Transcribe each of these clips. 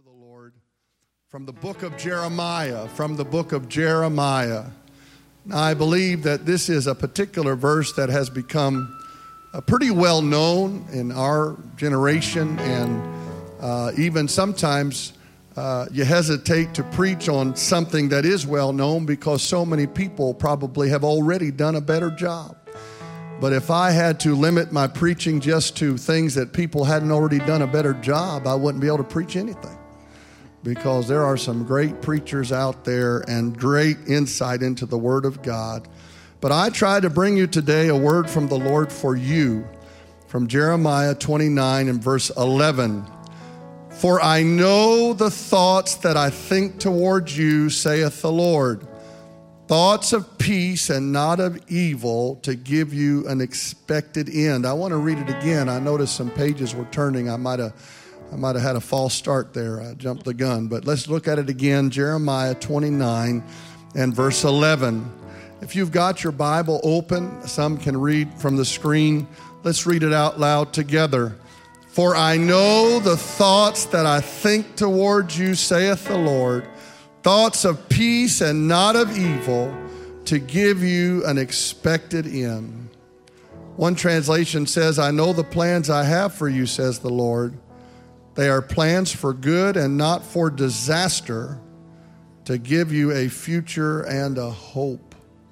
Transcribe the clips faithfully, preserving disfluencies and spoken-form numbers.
of the Lord from the book of Jeremiah, from the book of Jeremiah. Now, I believe that this is a particular verse that has become uh, pretty well known in our generation, and uh, even sometimes uh, you hesitate to preach on something that is well known because so many people probably have already done a better job. But if I had to limit my preaching just to things that people hadn't already done a better job, I wouldn't be able to preach anything. Because there are some great preachers out there and great insight into the Word of God. But I try to bring you today a word from the Lord for you, from Jeremiah twenty-nine and verse eleven. For I know the thoughts that I think towards you, saith the Lord, thoughts of peace and not of evil, to give you an expected end. I want to read it again. I noticed some pages were turning. I might have I might have had a false start there. I jumped the gun. But let's look at it again. Jeremiah twenty-nine and verse eleven. If you've got your Bible open, some can read from the screen. Let's read it out loud together. For I know the thoughts that I think towards you, saith the Lord, thoughts of peace and not of evil, to give you an expected end. One translation says, I know the plans I have for you, says the Lord. They are plans for good and not for disaster, to give you a future and a hope.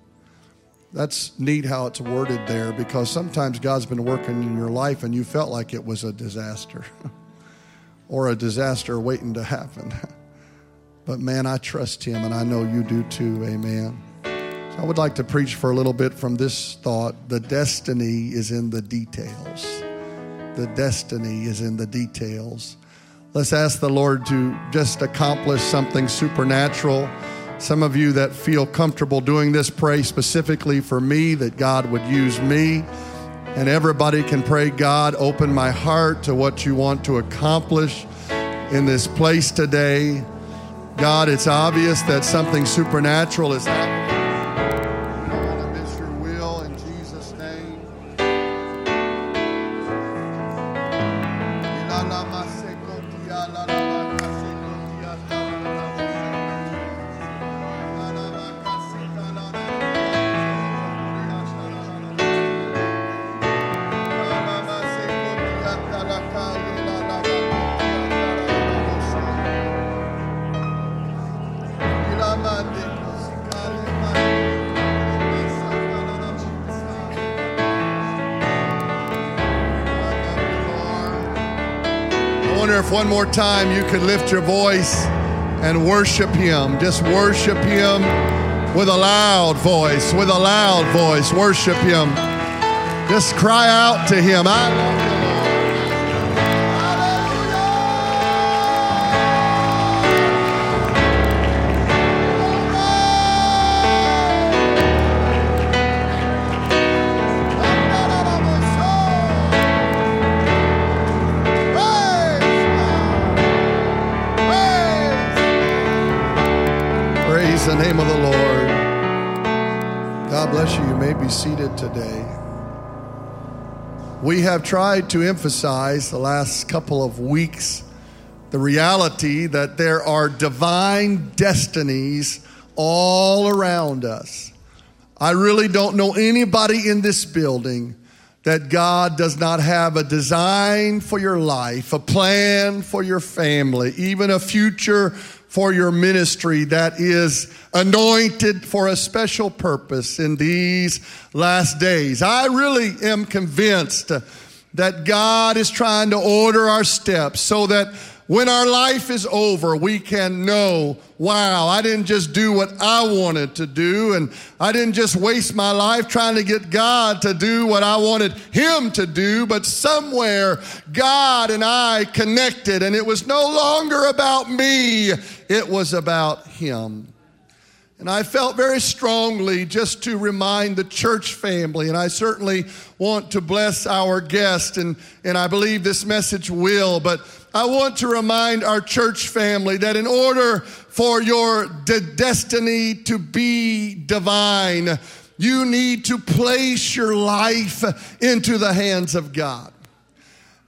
That's neat how it's worded there, because sometimes God's been working in your life and you felt like it was a disaster or a disaster waiting to happen. But man, I trust Him, and I know you do too. Amen. So I would like to preach for a little bit from this thought. The destiny is in the details. The destiny is in the details. Let's ask the Lord to just accomplish something supernatural. Some of you that feel comfortable doing this, pray specifically for me, that God would use me. And everybody can pray, God, open my heart to what you want to accomplish in this place today. God, it's obvious that something supernatural is happening. I don't want to miss your will in Jesus' name. If one more time you could lift your voice and worship Him. Just worship Him with a loud voice, with a loud voice. Worship Him. Just cry out to Him. I love you, Lord. The name of the Lord. God bless you. You may be seated today. We have tried to emphasize the last couple of weeks the reality that there are divine destinies all around us. I really don't know anybody in this building that God does not have a design for your life, a plan for your family, even a future for your ministry that is anointed for a special purpose in these last days. I really am convinced that God is trying to order our steps so that when our life is over, we can know, wow, I didn't just do what I wanted to do, and I didn't just waste my life trying to get God to do what I wanted Him to do, but somewhere God and I connected, and it was no longer about me, it was about Him. And I felt very strongly just to remind the church family, and I certainly want to bless our guest, and, and I believe this message will, but I want to remind our church family that in order for your de- destiny to be divine, you need to place your life into the hands of God.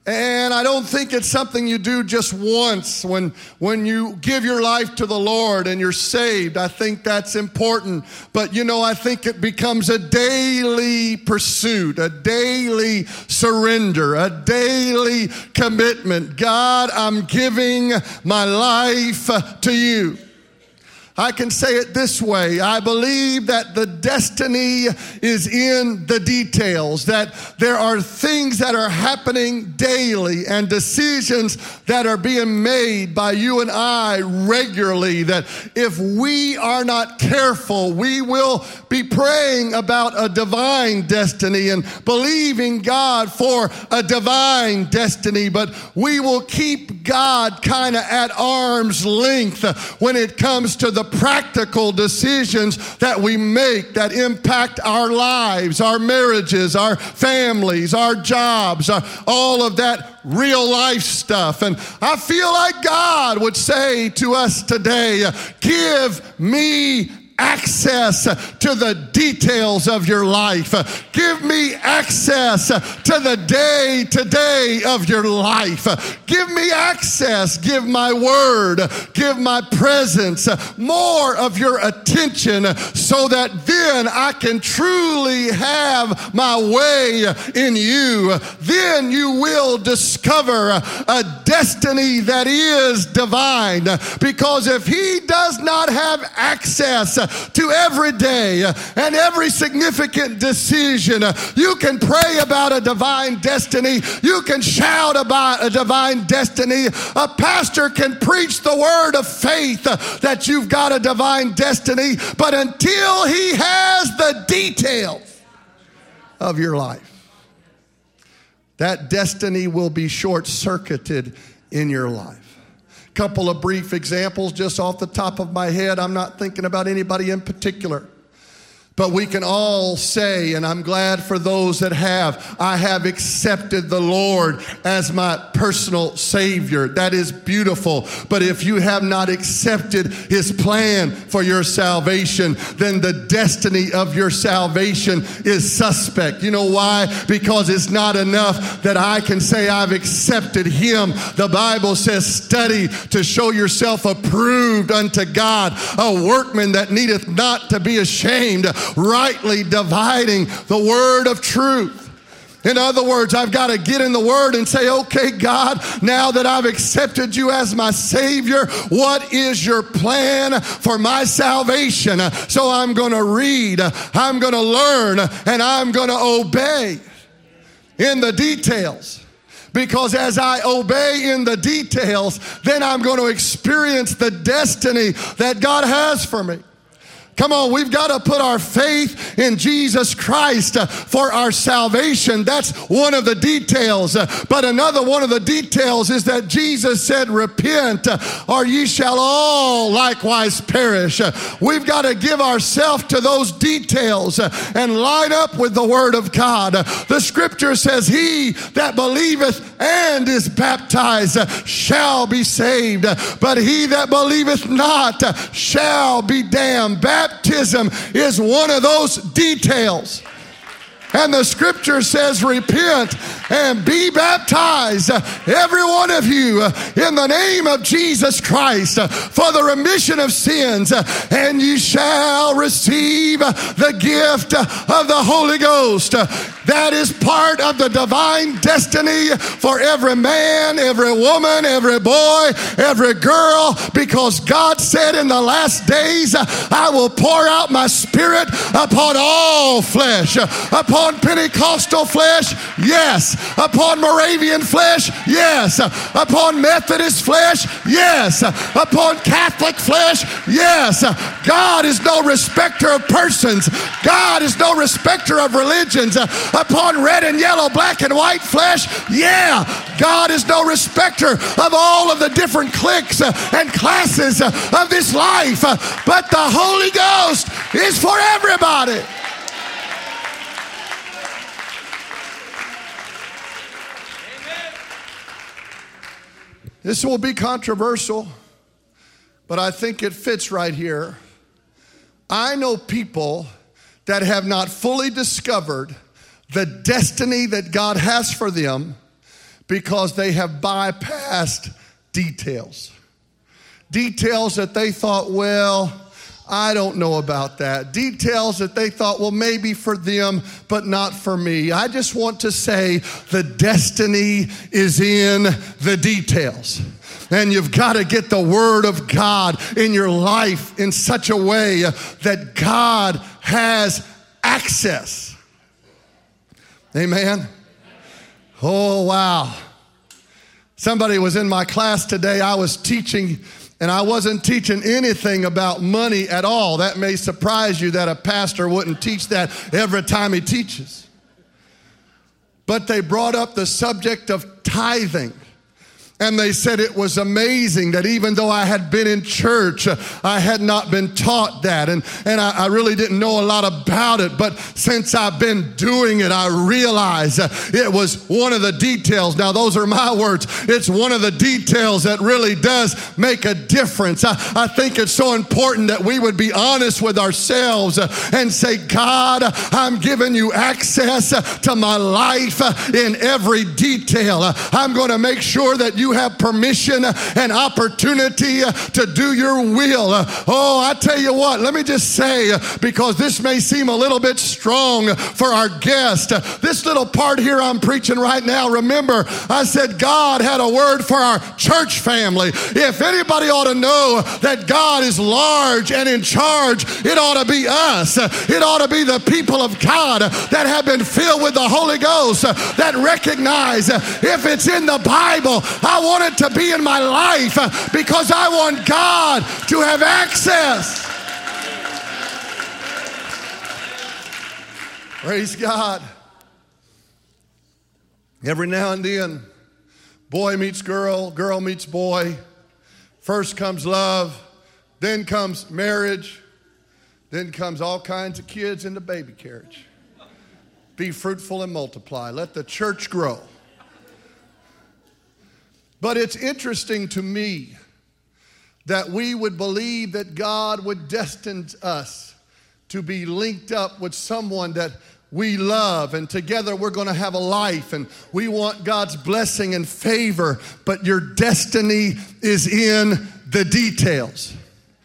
And I don't think it's something you do just once when, when you give your life to the Lord and you're saved. I think that's important. But, you know, I think it becomes a daily pursuit, a daily surrender, a daily commitment. God, I'm giving my life to you. I can say it this way. I believe that the destiny is in the details, that there are things that are happening daily and decisions that are being made by you and I regularly, that if we are not careful, we will be praying about a divine destiny and believing God for a divine destiny, but we will keep God kind of at arm's length when it comes to the practical decisions that we make that impact our lives, our marriages, our families, our jobs, our, all of that real life stuff. And I feel like God would say to us today, give me access to the details of your life. Give me access to the day to day of your life. Give me access. Give my word. Give my presence. More of your attention so that then I can truly have my way in you. Then you will discover a destiny that is divine. Because if he does not have access to every day and every significant decision, you can pray about a divine destiny. You can shout about a divine destiny. A pastor can preach the word of faith that you've got a divine destiny, but until he has the details of your life, that destiny will be short-circuited in your life. Couple of brief examples just off the top of my head. I'm not thinking about anybody in particular. But we can all say, and I'm glad for those that have, I have accepted the Lord as my personal Savior. That is beautiful. But if you have not accepted His plan for your salvation, then the destiny of your salvation is suspect. You know why? Because it's not enough that I can say I've accepted Him. The Bible says, study to show yourself approved unto God, a workman that needeth not to be ashamed, rightly dividing the word of truth. In other words, I've got to get in the word and say, okay, God, now that I've accepted you as my Savior, what is your plan for my salvation? So I'm going to read, I'm going to learn, and I'm going to obey in the details. Because as I obey in the details, then I'm going to experience the destiny that God has for me. Come on, we've got to put our faith in Jesus Christ uh, for our salvation. That's one of the details. Uh, but another one of the details is that Jesus said, repent, uh, or ye shall all likewise perish. Uh, we've got to give ourselves to those details uh, and line up with the Word of God. Uh, the Scripture says, he that believeth and is baptized uh, shall be saved, uh, but he that believeth not uh, shall be damned. Baptism is one of those details. And the Scripture says, repent and be baptized, every one of you, in the name of Jesus Christ, for the remission of sins, and you shall receive the gift of the Holy Ghost. That is part of the divine destiny for every man, every woman, every boy, every girl, because God said in the last days, I will pour out my Spirit upon all flesh, upon Pentecostal flesh, yes. Upon Moravian flesh, yes. Upon Methodist flesh, yes. Upon Catholic flesh, yes. God is no respecter of persons. God is no respecter of religions. Upon red and yellow, black and white flesh, yeah. God is no respecter of all of the different cliques and classes of this life. But the Holy Ghost is for everybody. This will be controversial, but I think it fits right here. I know people that have not fully discovered the destiny that God has for them because they have bypassed details. Details that they thought, well, I don't know about that. Details that they thought, well, maybe for them, but not for me. I just want to say the destiny is in the details. And you've got to get the Word of God in your life in such a way that God has access. Amen. Oh, wow. Somebody was in my class today. I was teaching, and I wasn't teaching anything about money at all. That may surprise you that a pastor wouldn't teach that every time he teaches. But they brought up the subject of tithing. And they said it was amazing that even though I had been in church, I had not been taught that. And, and I, I really didn't know a lot about it. But since I've been doing it, I realized it was one of the details. Now, those are my words. It's one of the details that really does make a difference. I, I think it's so important that we would be honest with ourselves and say, God, I'm giving you access to my life in every detail. I'm going to make sure that you have permission and opportunity to do your will. Oh, I tell you what, let me just say, because this may seem a little bit strong for our guest, this little part here I'm preaching right now, remember, I said God had a word for our church family. If anybody ought to know that God is large and in charge, it ought to be us. It ought to be the people of God that have been filled with the Holy Ghost, that recognize if it's in the Bible, I want it to be in my life because I want God to have access. Praise God. Every now and then, boy meets girl, girl meets boy. First comes love, then comes marriage, then comes all kinds of kids in the baby carriage. Be fruitful and multiply. Let the church grow. But it's interesting to me that we would believe that God would destine us to be linked up with someone that we love, and together we're going to have a life, and we want God's blessing and favor, but your destiny is in the details.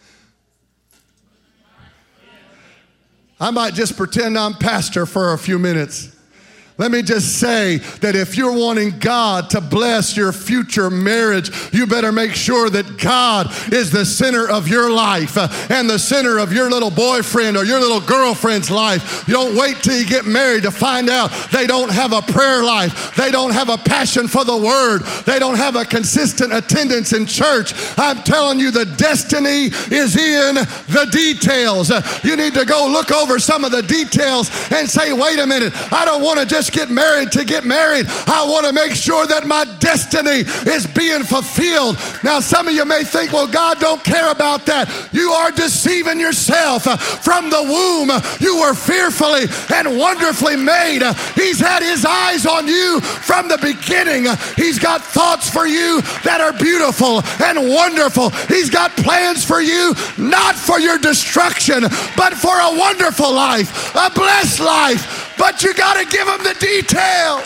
I might just pretend I'm pastor for a few minutes. Let me just say that if you're wanting God to bless your future marriage, you better make sure that God is the center of your life uh, and the center of your little boyfriend or your little girlfriend's life. You don't wait till you get married to find out they don't have a prayer life. They don't have a passion for the word. They don't have a consistent attendance in church. I'm telling you, the destiny is in the details. Uh, you need to go look over some of the details and say, wait a minute, I don't want to just get married to get married. I want to make sure that my destiny is being fulfilled. Now, some of you may think, well, God don't care about that. You are deceiving yourself. From the womb, you were fearfully and wonderfully made. He's had his eyes on you from the beginning. He's got thoughts for you that are beautiful and wonderful. He's got plans for you, not for your destruction, but for a wonderful life, a blessed life. But you got to give him the detail.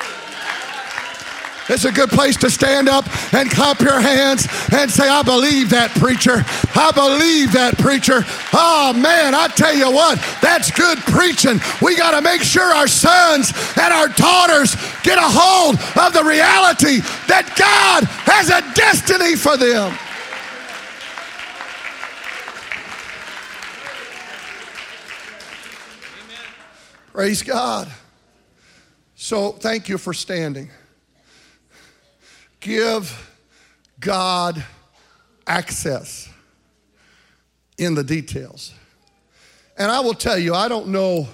It's a good place to stand up and clap your hands and say, I believe that, preacher. I believe that, preacher. Oh, man, I tell you what, that's good preaching. We got to make sure our sons and our daughters get a hold of the reality that God has a destiny for them. Praise God. So thank you for standing. Give God access in the details. And I will tell you, I don't know,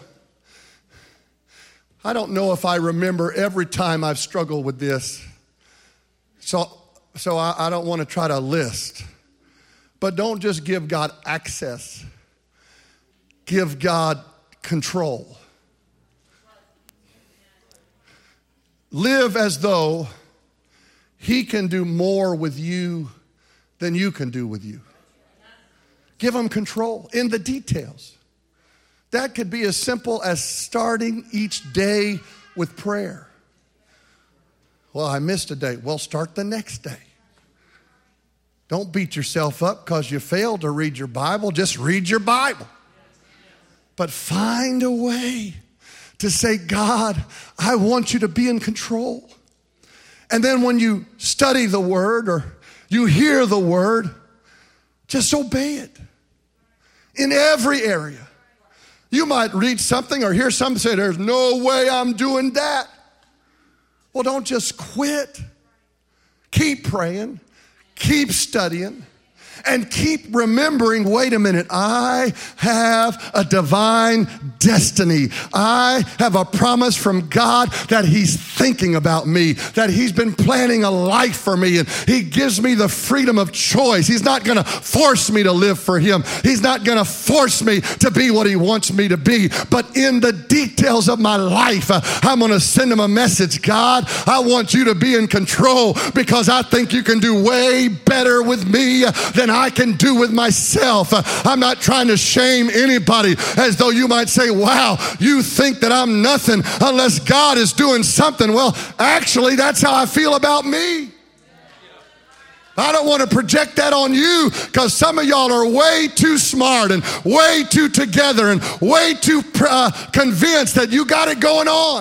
I don't know if I remember every time I've struggled with this. So, so I, I don't want to try to list. But don't just give God access. Give God control. Live as though he can do more with you than you can do with you. Give him control in the details. That could be as simple as starting each day with prayer. Well, I missed a day. Well, start the next day. Don't beat yourself up because you failed to read your Bible. Just read your Bible. But find a way to say, God, I want you to be in control. And then when you study the word or you hear the word, just obey it in every area. You might read something or hear something say, there's no way I'm doing that. Well, don't just quit. Keep praying, keep studying, and keep remembering, wait a minute, I have a divine destiny. I have a promise from God that he's thinking about me, that he's been planning a life for me, and he gives me the freedom of choice. He's not going to force me to live for him. He's not going to force me to be what he wants me to be. But in the details of my life, uh, I'm going to send him a message. God, I want you to be in control because I think you can do way better with me uh, than I can do with myself. Uh, I'm not trying to shame anybody as though you might say, wow, you think that I'm nothing unless God is doing something. Well, actually, that's how I feel about me. I don't want to project that on you because some of y'all are way too smart and way too together and way too uh, convinced that you got it going on.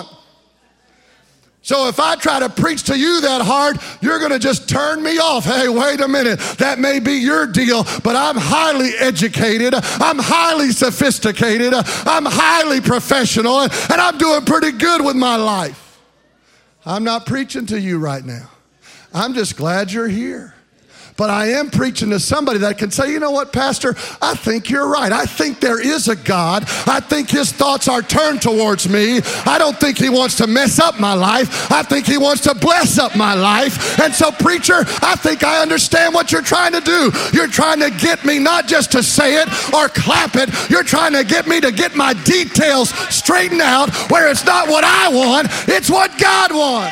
So if I try to preach to you that hard, you're going to just turn me off. Hey, wait a minute. That may be your deal, but I'm highly educated. I'm highly sophisticated. I'm highly professional, and I'm doing pretty good with my life. I'm not preaching to you right now. I'm just glad you're here. But I am preaching to somebody that can say, you know what, Pastor, I think you're right. I think there is a God. I think his thoughts are turned towards me. I don't think he wants to mess up my life. I think he wants to bless up my life. And so, preacher, I think I understand what you're trying to do. You're trying to get me not just to say it or clap it. You're trying to get me to get my details straightened out where it's not what I want, it's what God wants.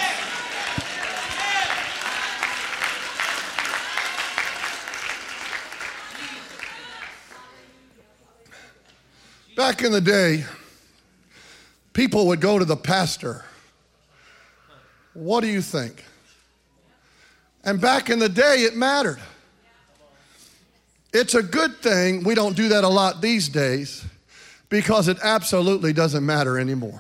Back in the day, people would go to the pastor. What do you think? And back in the day, it mattered. It's a good thing we don't do that a lot these days because it absolutely doesn't matter anymore.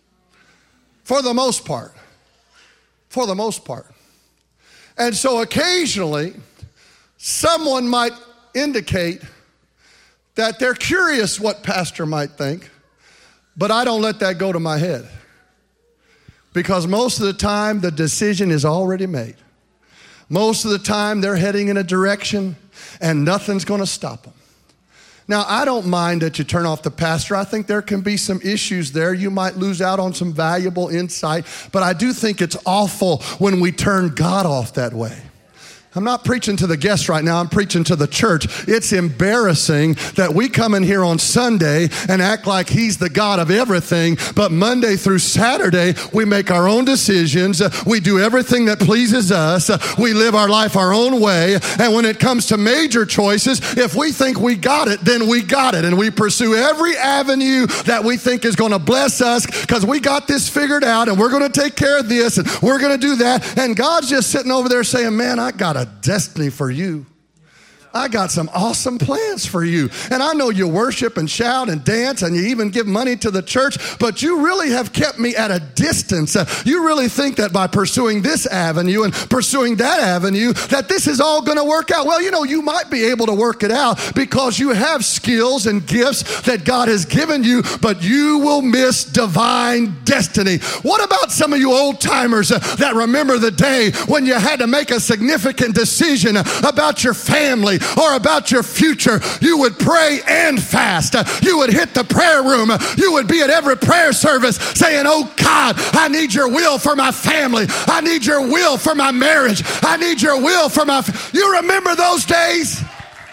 For the most part. For the most part. And so occasionally, someone might indicate that they're curious what pastor might think, but I don't let that go to my head because most of the time the decision is already made. Most of the time they're heading in a direction and nothing's going to stop them. Now, I don't mind that you turn off the pastor. I think there can be some issues there. You might lose out on some valuable insight, but I do think it's awful when we turn God off that way. I'm not preaching to the guests right now. I'm preaching to the church. It's embarrassing that we come in here on Sunday and act like he's the God of everything, but Monday through Saturday, we make our own decisions. We do everything that pleases us. We live our life our own way. And when it comes to major choices, if we think we got it, then we got it. And we pursue every avenue that we think is going to bless us because we got this figured out and we're going to take care of this and we're going to do that. And God's just sitting over there saying, man, I got a destiny for you. I got some awesome plans for you. And I know you worship and shout and dance and you even give money to the church, but you really have kept me at a distance. Uh, you really think that by pursuing this avenue and pursuing that avenue, that this is all going to work out. Well, you know, you might be able to work it out because you have skills and gifts that God has given you, but you will miss divine destiny. What about some of you old timers uh, that remember the day when you had to make a significant decision uh, about your family or about your future? You would pray and fast. You would hit the prayer room. You would be at every prayer service saying, oh God, I need your will for my family. I need your will for my marriage. I need your will for my... F-. You remember those days?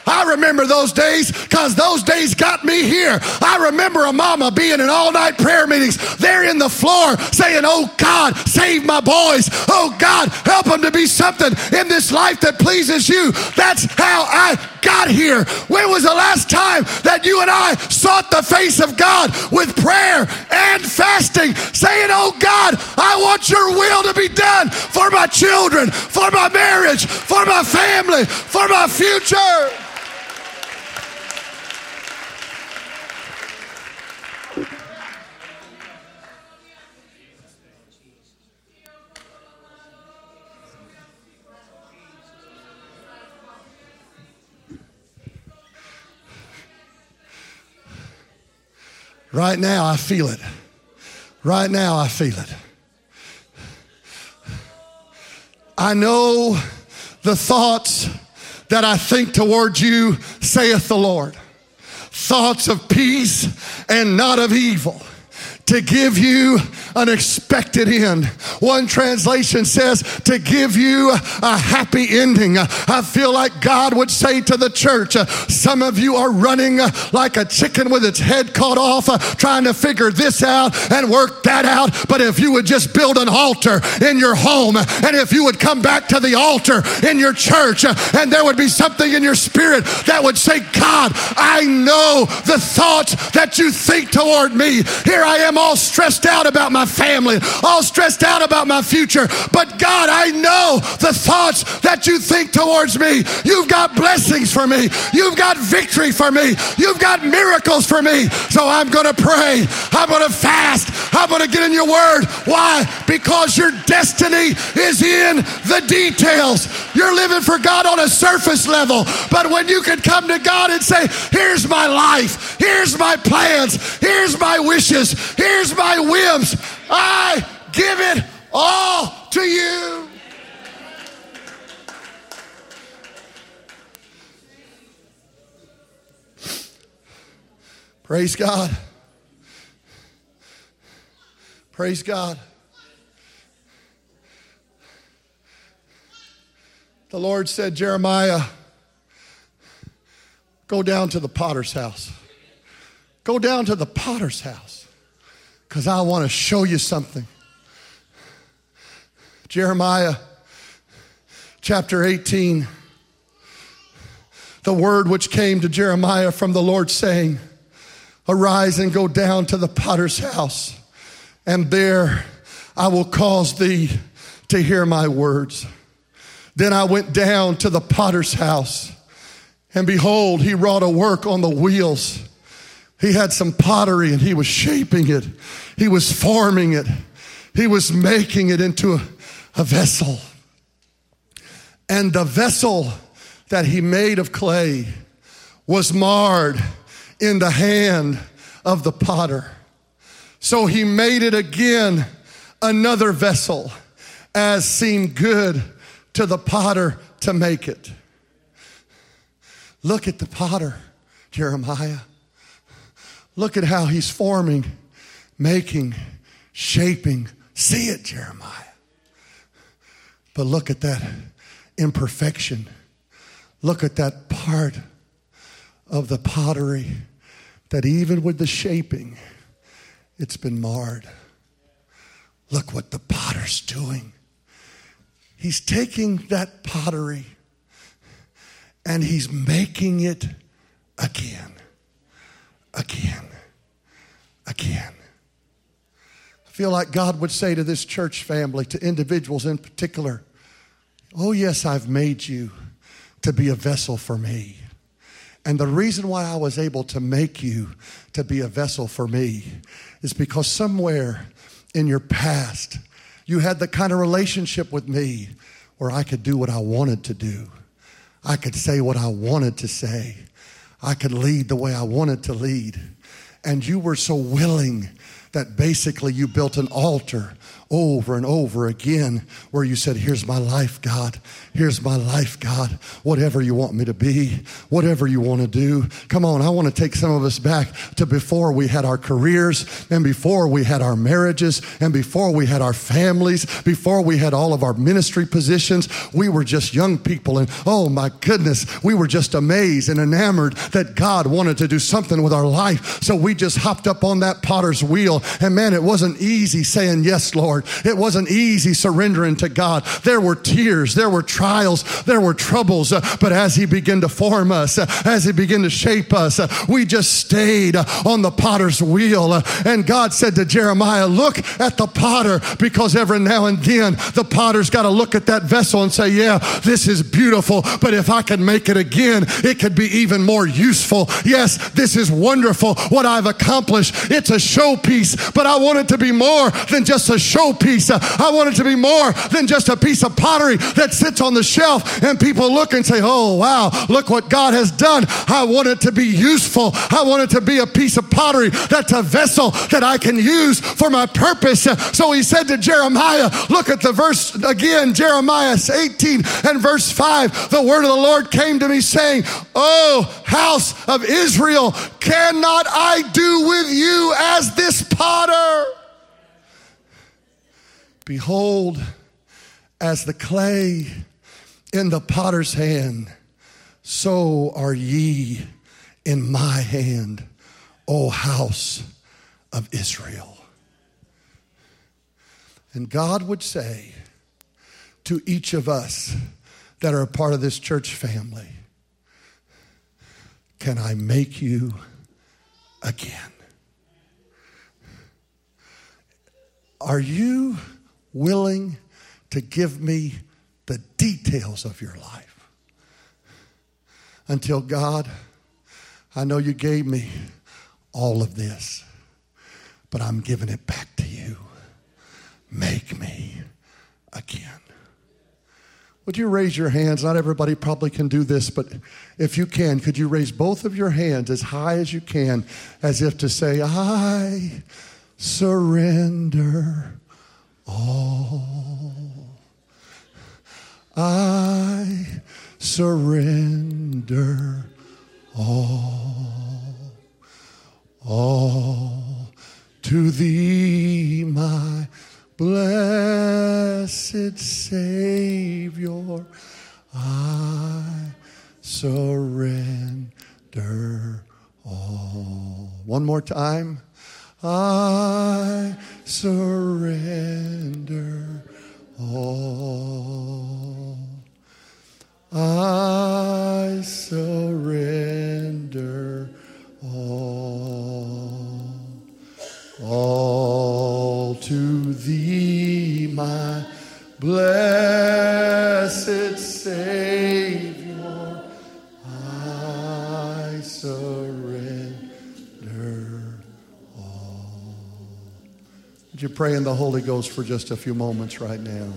I remember those days because those days got me here. I remember a mama being in all-night prayer meetings there in the floor saying, oh God, save my boys. Oh God, help them to be something in this life that pleases you. That's how I got here. When was the last time that you and I sought the face of God with prayer and fasting, saying, oh God, I want your will to be done for my children, for my marriage, for my family, for my future. Right now, I feel it. Right now, I feel it. I know the thoughts that I think toward you, saith the Lord. Thoughts of peace and not of evil, to give you an expected end. One translation says to give you a happy ending. I feel like God would say to the church, some of you are running like a chicken with its head cut off, trying to figure this out and work that out. But if you would just build an altar in your home, and if you would come back to the altar in your church, and there would be something in your spirit that would say, God, I know the thoughts that you think toward me. Here I am all stressed out about my family, all stressed out about my future. But God, I know the thoughts that you think towards me. You've got blessings for me. You've got victory for me. You've got miracles for me. So I'm going to pray. I'm going to fast. I'm going to get in your word. Why? Because your destiny is in the details. You're living for God on a surface level. But when you can come to God and say, here's my life. Here's my plans. Here's my wishes. Here's my whims. I give it all to you. Praise God. Praise God. The Lord said, Jeremiah, go down to the potter's house. Go down to the potter's house. Because I want to show you something. Jeremiah chapter eighteen. The word which came to Jeremiah from the Lord saying, arise and go down to the potter's house, and there I will cause thee to hear my words. Then I went down to the potter's house, and behold, he wrought a work on the wheels. He had some pottery and he was shaping it. He was forming it. He was making it into a, a vessel. And the vessel that he made of clay was marred in the hand of the potter. So he made it again another vessel, as seemed good to the potter to make it. Look at the potter, Jeremiah. Look at how he's forming, making, shaping. See it, Jeremiah. But look at that imperfection. Look at that part of the pottery that even with the shaping, it's been marred. Look what the potter's doing. He's taking that pottery and he's making it again, again, again. I feel like God would say to this church family, to individuals in particular, oh yes, I've made you to be a vessel for me. And the reason why I was able to make you to be a vessel for me is because somewhere in your past, you had the kind of relationship with me where I could do what I wanted to do. I could say what I wanted to say. I could lead the way I wanted to lead. And you were so willing that basically you built an altar over and over again where you said, here's my life, God. Here's my life, God. Whatever you want me to be, whatever you want to do. Come on, I want to take some of us back to before we had our careers and before we had our marriages and before we had our families, before we had all of our ministry positions. We were just young people, and oh my goodness, we were just amazed and enamored that God wanted to do something with our life. So we just hopped up on that potter's wheel, and man, it wasn't easy saying yes, Lord. It wasn't easy surrendering to God. There were tears, there were trials, there were troubles, uh, but as he began to form us, uh, as he began to shape us, uh, we just stayed uh, on the potter's wheel. Uh, and God said to Jeremiah, look at the potter, because every now and then the potter's got to look at that vessel and say, yeah, this is beautiful, but if I could make it again, it could be even more useful. Yes, this is wonderful what I've accomplished. It's a showpiece, but I want it to be more than just a showpiece. I want it to be more than just a piece of pottery that sits on the shelf and people look and say, oh, wow, look what God has done. I want it to be useful. I want it to be a piece of pottery that's a vessel that I can use for my purpose. So he said to Jeremiah, look at the verse again, Jeremiah eighteen and verse five. The word of the Lord came to me saying, oh, house of Israel, cannot I do with you as this potter? Behold, as the clay in the potter's hand, so are ye in my hand, O house of Israel. And God would say to each of us that are a part of this church family, can I make you again? Are you willing to give me the details of your life? Until God, I know you gave me all of this, but I'm giving it back to you. Make me again. Would you raise your hands? Not everybody probably can do this, but if you can, could you raise both of your hands as high as you can, as if to say, I surrender all. I surrender all. All to thee, my blessed Savior, I surrender all. One more time. I surrender all. I surrender all. All to thee, my blessed Savior, I surrender all. Would you pray in the Holy Ghost for just a few moments right now?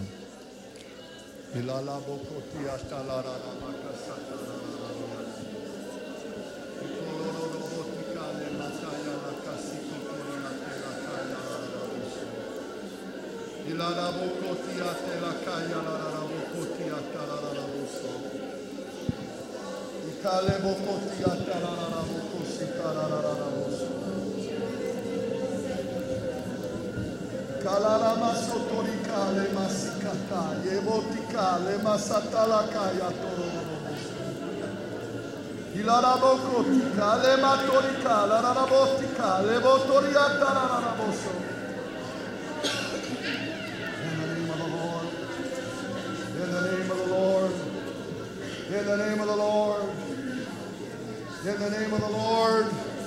In the name of the Lord, in the name of the Lord, in the name of the Lord,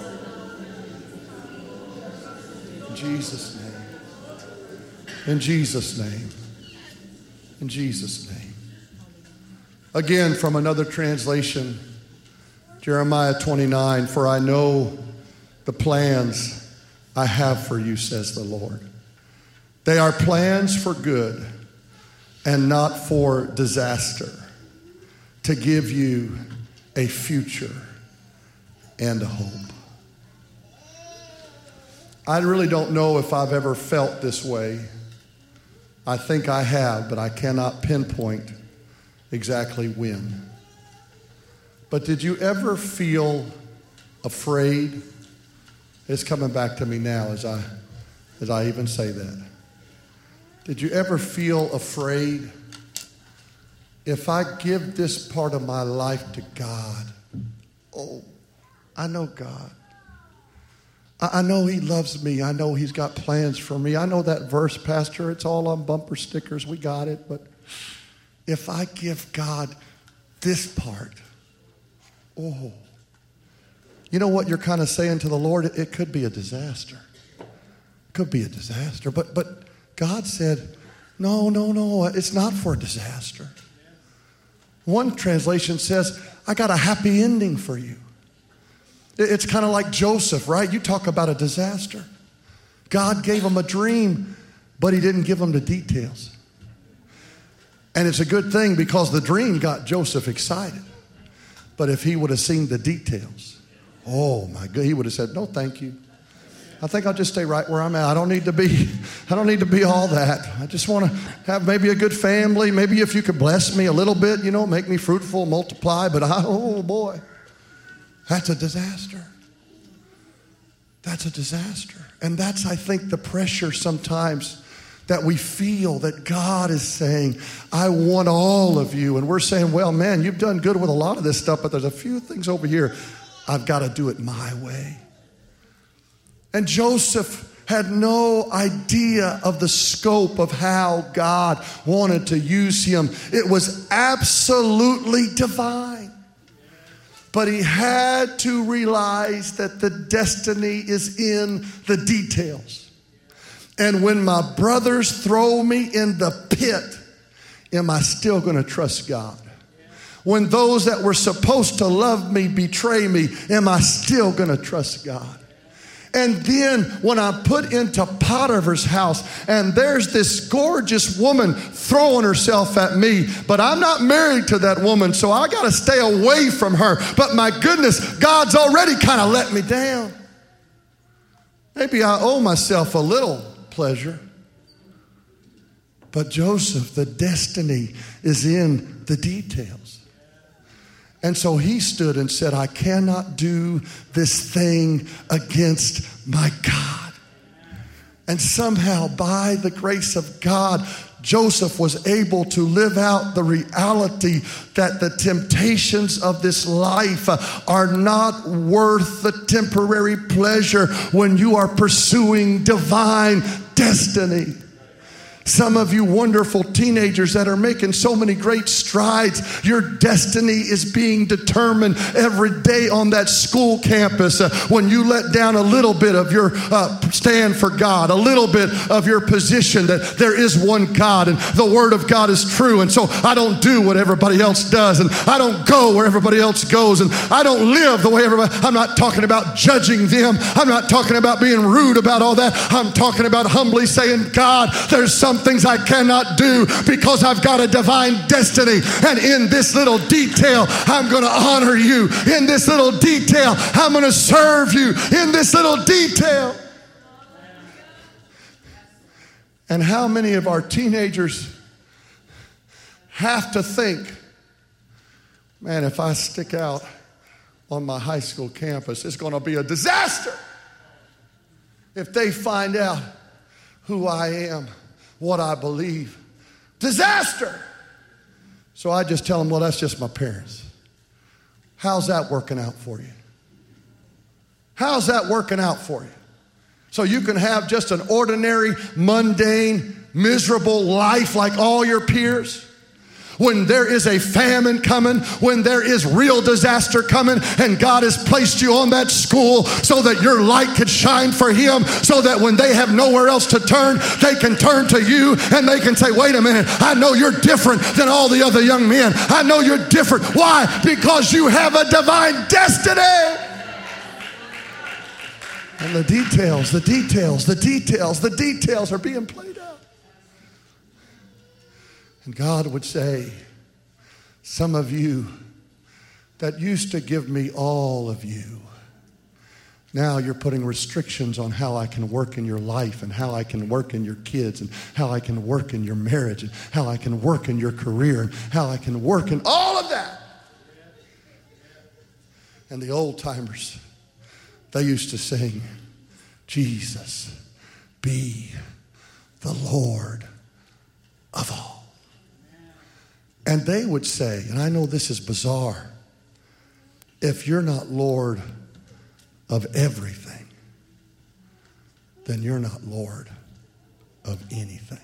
in Jesus' name, in Jesus' name, in Jesus' name. Again, from another translation, Jeremiah twenty-nine, for I know the plans I have for you, says the Lord. They are plans for good and not for disaster, to give you a future and a hope. I really don't know if I've ever felt this way, I think I have, but I cannot pinpoint exactly when. But did you ever feel afraid? It's coming back to me now as I, as I even say that. Did you ever feel afraid? If I give this part of my life to God, oh, I know God. I know He loves me. I know He's got plans for me. I know that verse, Pastor. It's all on bumper stickers. We got it. But if I give God this part, oh, you know what you're kind of saying to the Lord? It, it could be a disaster. It could be a disaster. But, but God said, no, no, no. It's not for a disaster. One translation says, I got a happy ending for you. It's kind of like Joseph, right? You talk about a disaster. God gave him a dream, but He didn't give him the details. And it's a good thing because the dream got Joseph excited. But if he would have seen the details, oh my God, he would have said, no, thank you. I think I'll just stay right where I'm at. I don't need to be, I don't need to be all that. I just want to have maybe a good family. Maybe if you could bless me a little bit, you know, make me fruitful, multiply. But I, oh boy. That's a disaster. That's a disaster. And that's, I think, the pressure sometimes that we feel that God is saying, I want all of you. And we're saying, well, man, you've done good with a lot of this stuff, but there's a few things over here. I've got to do it my way. And Joseph had no idea of the scope of how God wanted to use him. It was absolutely divine. But he had to realize that the destiny is in the details. And when my brothers throw me in the pit, am I still going to trust God? When those that were supposed to love me betray me, am I still going to trust God? And then when I'm put into Potiphar's house and there's this gorgeous woman throwing herself at me, but I'm not married to that woman, so I got to stay away from her. But my goodness, God's already kind of let me down. Maybe I owe myself a little pleasure. But Joseph, the destiny is in the details. And so he stood and said, I cannot do this thing against my God. And somehow, by the grace of God, Joseph was able to live out the reality that the temptations of this life are not worth the temporary pleasure when you are pursuing divine destiny. Some of you wonderful teenagers that are making so many great strides, your destiny is being determined every day on that school campus uh, when you let down a little bit of your uh, stand for God, a little bit of your position that there is one God and the Word of God is true. And so I don't do what everybody else does, and I don't go where everybody else goes, and I don't live the way everybody. I'm not talking about judging them. I'm not talking about being rude about all that. I'm talking about humbly saying, God, there's some things I cannot do because I've got a divine destiny. And in this little detail, I'm going to honor you. In this little detail, I'm going to serve you. In this little detail. And how many of our teenagers have to think, man, if I stick out on my high school campus, it's going to be a disaster. If they find out who I am, what I believe. Disaster. So I just tell them, well, that's just my parents. How's that working out for you? How's that working out for you? So you can have just an ordinary, mundane, miserable life like all your peers? When there is a famine coming, when there is real disaster coming, and God has placed you on that school so that your light could shine for Him, so that when they have nowhere else to turn, they can turn to you and they can say, wait a minute, I know you're different than all the other young men. I know you're different. Why? Because you have a divine destiny. And the details, the details, the details, the details are being played out. And God would say, some of you that used to give me all of you, Now you're putting restrictions on how I can work in your life and how I can work in your kids and how I can work in your marriage and how I can work in your career and how I can work in all of that. And the old timers, they used to sing, Jesus, be the Lord of all. And they would say, and I know this is bizarre, if you're not Lord of everything, then you're not Lord of anything.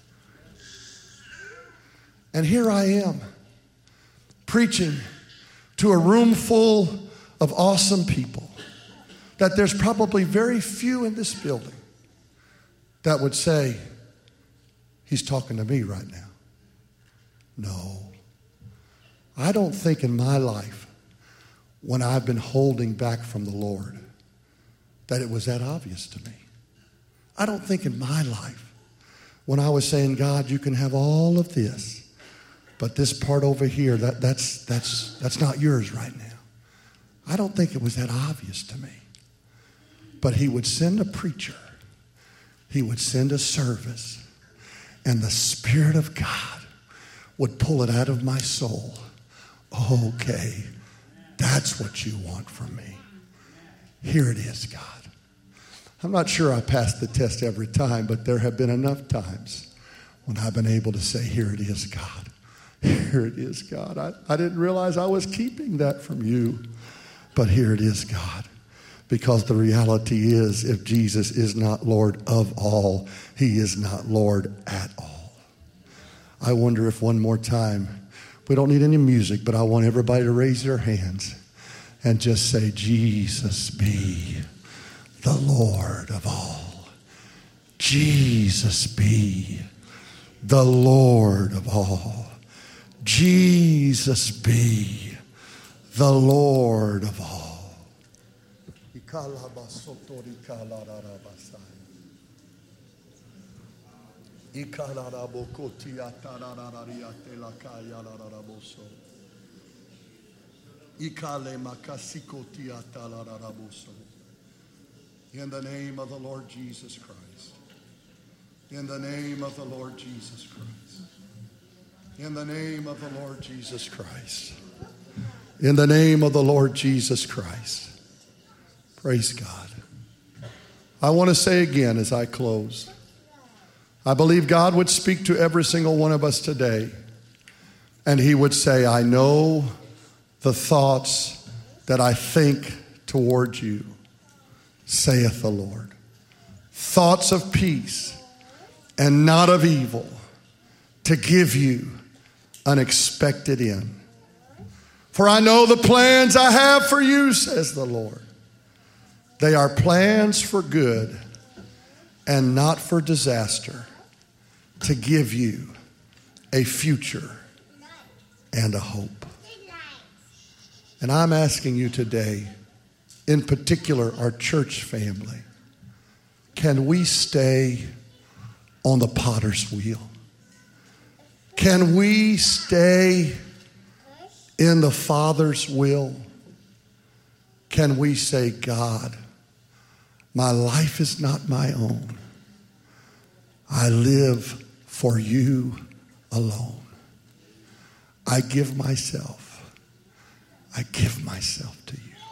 And here I am, preaching to a room full of awesome people that there's probably very few in this building that would say, he's talking to me right now. No. I don't think in my life, when I've been holding back from the Lord, that it was that obvious to me. I don't think in my life, when I was saying, God, you can have all of this, but this part over here, that, that's, that's, that's not yours right now. I don't think it was that obvious to me. But he would send a preacher. He would send a service. And the Spirit of God would pull it out of my soul. Okay, that's what you want from me. Here it is, God. I'm not sure I passed the test every time, but there have been enough times when I've been able to say, here it is, God. Here it is, God. I, I didn't realize I was keeping that from you, but here it is, God. Because the reality is, if Jesus is not Lord of all, he is not Lord at all. I wonder if one more time, we don't need any music, but I want everybody to raise their hands and just say, Jesus be the Lord of all. Jesus be the Lord of all. Jesus be the Lord of all. In the name of the Lord Jesus Christ. In the name of the Lord Jesus Christ. In the name of the Lord Jesus Christ. In the name of the Lord Jesus Christ. Praise God. I want to say again as I close, I believe God would speak to every single one of us today, and he would say, I know the thoughts that I think toward you, saith the Lord. Thoughts of peace and not of evil, to give you an expected end. For I know the plans I have for you, says the Lord. They are plans for good and not for disaster, to give you a future and a hope. And I'm asking you today, in particular our church family, can we stay on the potter's wheel? Can we stay in the Father's will? Can we say, God, my life is not my own. I live for you alone. I give myself. I give myself to you.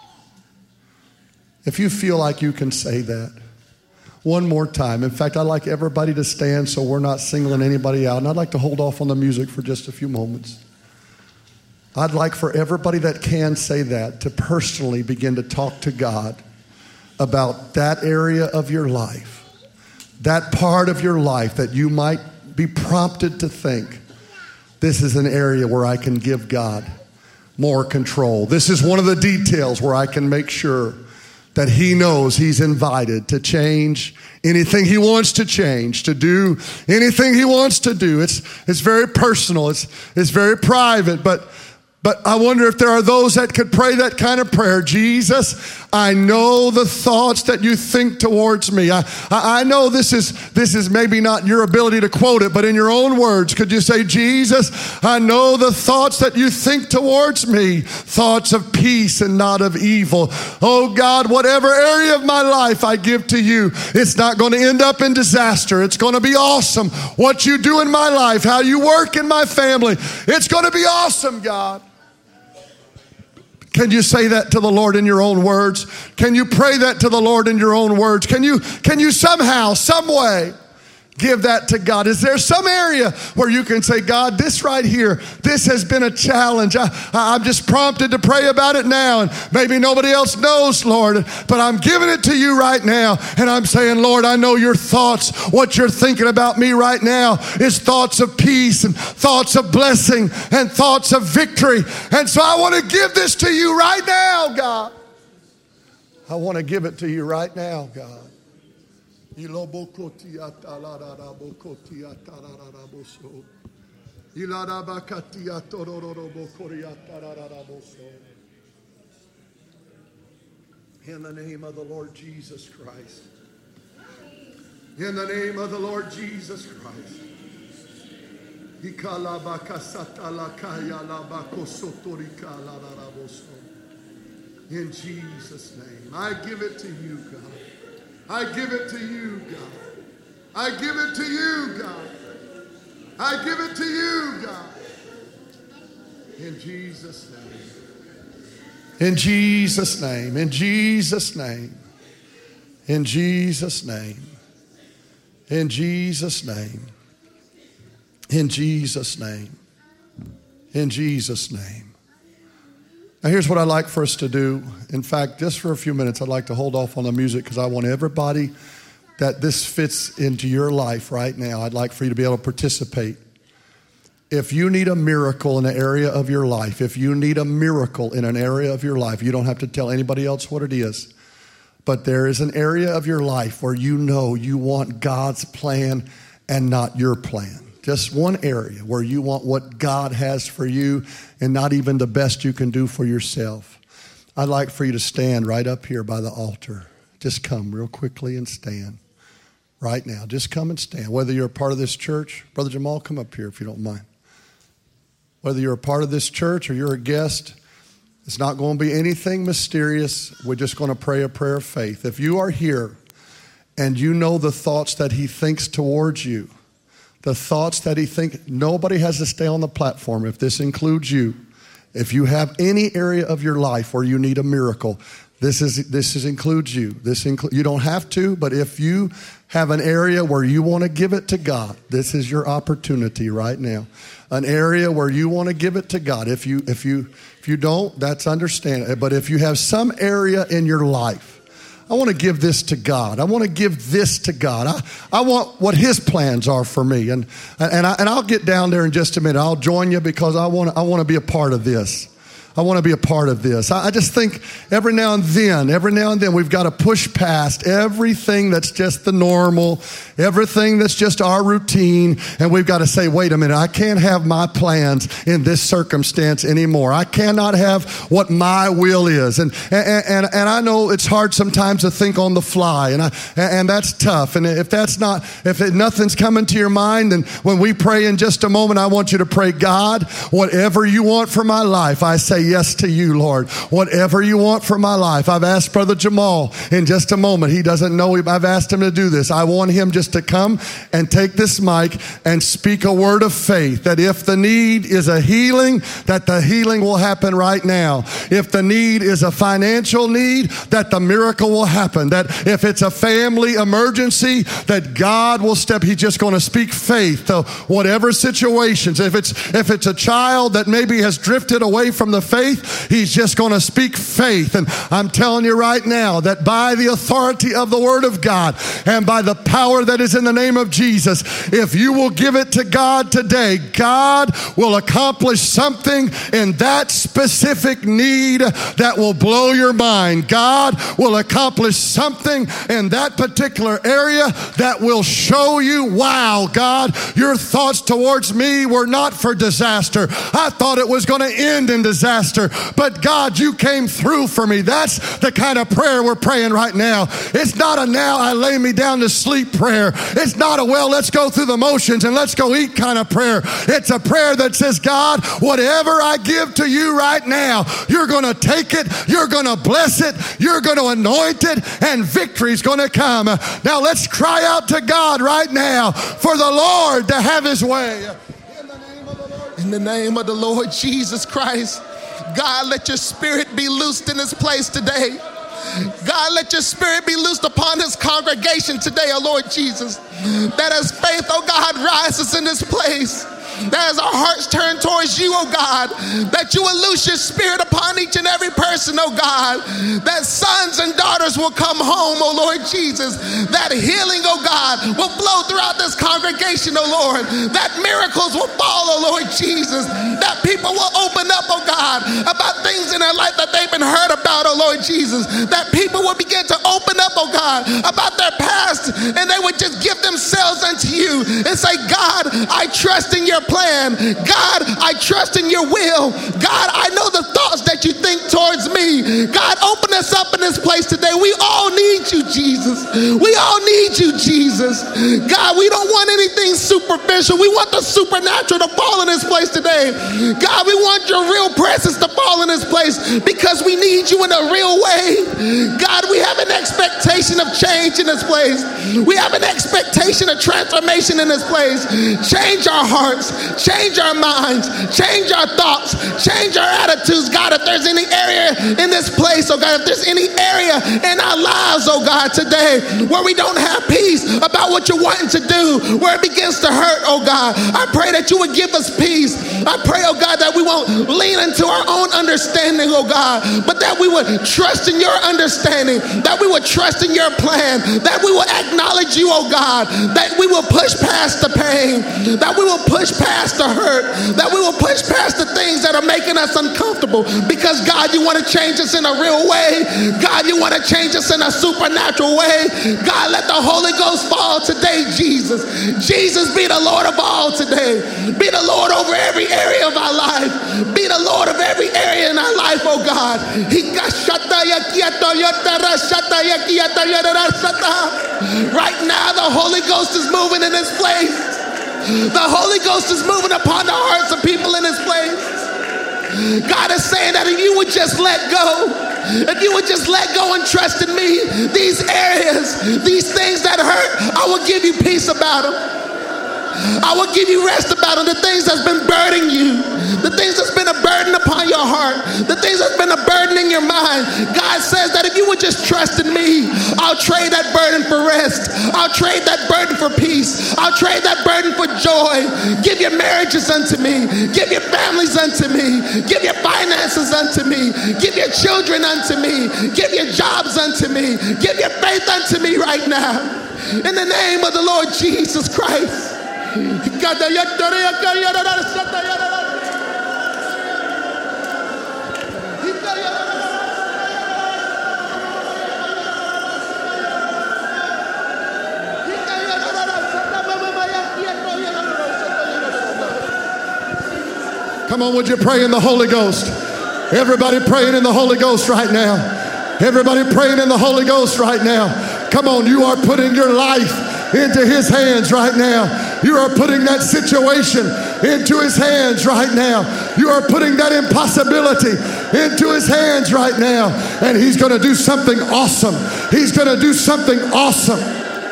If you feel like you can say that, one more time. In fact, I'd like everybody to stand so we're not singling anybody out. And I'd like to hold off on the music for just a few moments. I'd like for everybody that can say that to personally begin to talk to God about that area of your life, that part of your life that you might be prompted to think, this is an area where I can give God more control. This is one of the details where I can make sure that he knows he's invited to change anything he wants to change, to do anything he wants to do. It's, it's very personal. It's, it's very private, but But I wonder if there are those that could pray that kind of prayer. Jesus, I know the thoughts that you think towards me. I, I, I know this is, this is maybe not your ability to quote it, but in your own words, could you say, Jesus, I know the thoughts that you think towards me, thoughts of peace and not of evil. Oh God, whatever area of my life I give to you, it's not going to end up in disaster. It's going to be awesome. What you do in my life, how you work in my family, it's going to be awesome, God. Can you say that to the Lord in your own words? Can you pray that to the Lord in your own words? Can you, can you somehow, some way, give that to God? Is there some area where you can say, God, this right here, this has been a challenge. I, I'm just prompted to pray about it now, and maybe nobody else knows, Lord, but I'm giving it to you right now, and I'm saying, Lord, I know your thoughts, what you're thinking about me right now is thoughts of peace and thoughts of blessing and thoughts of victory, and so I want to give this to you right now, God. I want to give it to you right now, God. In the name of the Lord Jesus Christ. In the name of the Lord Jesus Christ. In Jesus' name. I give it to you, God. I give it to you, God. I give it to you, God. I give it to you, God. In Jesus' name. In Jesus' name. In Jesus' name. In Jesus' name. In Jesus' name. In Jesus' name. In Jesus' name. Now here's what I'd like for us to do. In fact, just for a few minutes, I'd like to hold off on the music because I want everybody that this fits into your life right now, I'd like for you to be able to participate. If you need a miracle in an area of your life, if you need a miracle in an area of your life, you don't have to tell anybody else what it is. But there is an area of your life where you know you want God's plan and not your plan. Just one area where you want what God has for you and not even the best you can do for yourself. I'd like for you to stand right up here by the altar. Just come real quickly and stand right now. Just come and stand. Whether you're a part of this church, Brother Jamal, come up here if you don't mind. Whether you're a part of this church or you're a guest, it's not going to be anything mysterious. We're just going to pray a prayer of faith. If you are here and you know the thoughts that he thinks towards you, the thoughts that he thinks, nobody has to stay on the platform if this includes you. If you have any area of your life where you need a miracle, this is this is includes you. This inclu- you don't have to, but if you have an area where you want to give it to God, this is your opportunity right now. An area where you want to give it to God. If you if you if you don't, that's understandable. But if you have some area in your life, I want to give this to God. I want to give this to God. I, I want what his plans are for me. And and, I, and I'll get down there in just a minute. I'll join you because I want, I want to be a part of this. I want to be a part of this. I, I just think every now and then, every now and then, we've got to push past everything that's just the normal, everything that's just our routine, and we've got to say, wait a minute, I can't have my plans in this circumstance anymore. I cannot have what my will is. And and and, and I know it's hard sometimes to think on the fly, and I and that's tough. And if that's not, if it, nothing's coming to your mind, then when we pray in just a moment, I want you to pray, God, whatever you want for my life, I say yes to you, Lord. Whatever you want for my life. I've asked Brother Jamal in just a moment. He doesn't know. I've asked him to do this. I want him just to come and take this mic and speak a word of faith that if the need is a healing, that the healing will happen right now. If the need is a financial need, that the miracle will happen. That if it's a family emergency, that God will step. He's just going to speak faith to whatever situations. If it's if it's a child that maybe has drifted away from the faith, he's just going to speak faith. And I'm telling you right now that by the authority of the word of God and by the power that is in the name of Jesus, if you will give it to God today, God will accomplish something in that specific need that will blow your mind. God will accomplish something in that particular area that will show you, wow, God, your thoughts towards me were not for disaster. I thought it was going to end in disaster. disaster, but God, you came through for me. That's the kind of prayer we're praying right now. It's not a now I lay me down to sleep prayer. It's not a well, let's go through the motions and let's go eat kind of prayer. It's a prayer that says, God, whatever I give to you right now, you're going to take it, you're going to bless it, you're going to anoint it, and victory's going to come. Now let's cry out to God right now for the Lord to have his way. In the name of the Lord Jesus Christ, God, let your spirit be loosed in this place today. God, let your spirit be loosed upon this congregation today, oh Lord Jesus. That as faith, oh God, rises in this place, that as our hearts turn towards you, oh God, that you will loose your spirit upon each and every person, oh God, that sons and daughters will come home, oh Lord Jesus, that healing, oh God, will flow throughout this congregation, oh Lord, that miracles will fall, oh Lord Jesus, that people will open up, oh God, about things in their life that they've been heard about, oh Lord Jesus, that people will begin to open up, oh God, about their past, and they would just give themselves unto you and say, God, I trust in your plan. God, I trust in your will. God, I know the thoughts that you think towards me. God, open us up in this place today. We all need you, Jesus. We all need you, Jesus. God, we don't want anything superficial. We want the supernatural to fall in this place today. God, we want your real presence to fall in this place because we need you in a real way. God, we have an expectation of change in this place. We have an expectation of transformation in this place. Change our hearts. Change our minds, change our thoughts, change our attitudes. God, if there's any area in this place, oh God, if there's any area in our lives, oh God, today where we don't have peace about what you're wanting to do, where it begins to hurt, oh God, I pray that you would give us peace. I pray, oh God, that we won't lean into our own understanding, oh God, but that we would trust in your understanding, that we would trust in your plan, that we will acknowledge you, oh God, that we will push past the pain, that we will push past past the hurt, that we will push past the things that are making us uncomfortable because God, you want to change us in a real way. God, you want to change us in a supernatural way. God, let the Holy Ghost fall today, Jesus. Jesus, be the Lord of all today. Be the Lord over every area of our life. Be the Lord of every area in our life, oh God. Right now, the Holy Ghost is moving in this place. The Holy Ghost is moving upon the hearts of people in this place. God is saying that if you would just let go, if you would just let go and trust in me, these areas, these things that hurt, I will give you peace about them. I will give you rest about them. The things that's been burdening you, the things that's been a burden upon your heart, the things that's been a burden in your mind. God says that if you would just trust in me, I'll trade that burden for rest. I'll trade that burden for peace. I'll trade that burden for joy. Give your marriages unto me. Give your families unto me. Give your finances unto me. Give your children unto me. Give your jobs unto me. Give your faith unto me right now. In the name of the Lord Jesus Christ. Come on, would you pray in the Holy Ghost? Everybody praying in the Holy Ghost right now. Everybody praying in the Holy Ghost right now. Come on, you are putting your life into his hands right now. You are putting that situation into his hands right now. You are putting that impossibility into his hands right now. And he's going to do something awesome. He's going to do something awesome.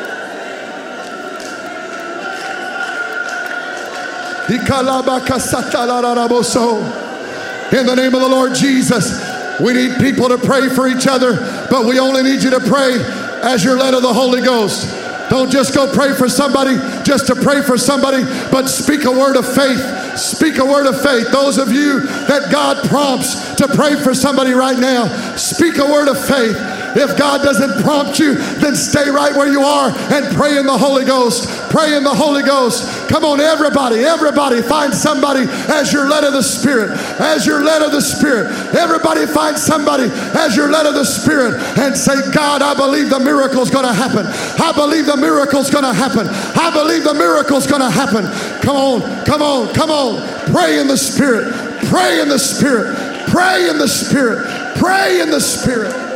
In the name of the Lord Jesus, we need people to pray for each other, but we only need you to pray as you're led of the Holy Ghost. Don't just go pray for somebody just to pray for somebody, but speak a word of faith. Speak a word of faith. Those of you that God prompts to pray for somebody right now, speak a word of faith. If God doesn't prompt you, then stay right where you are and pray in the Holy Ghost. Pray in the Holy Ghost. Come on, everybody, everybody, find somebody as you're led of the Spirit. As you're led of the Spirit. Everybody find somebody as you're led of the Spirit and say, God, I believe the miracle's going to happen. I believe the miracle's going to happen. I believe the miracle's going to happen. Come on, come on, come on. Pray in the Spirit. Pray in the Spirit. Pray in the Spirit. Pray in the Spirit.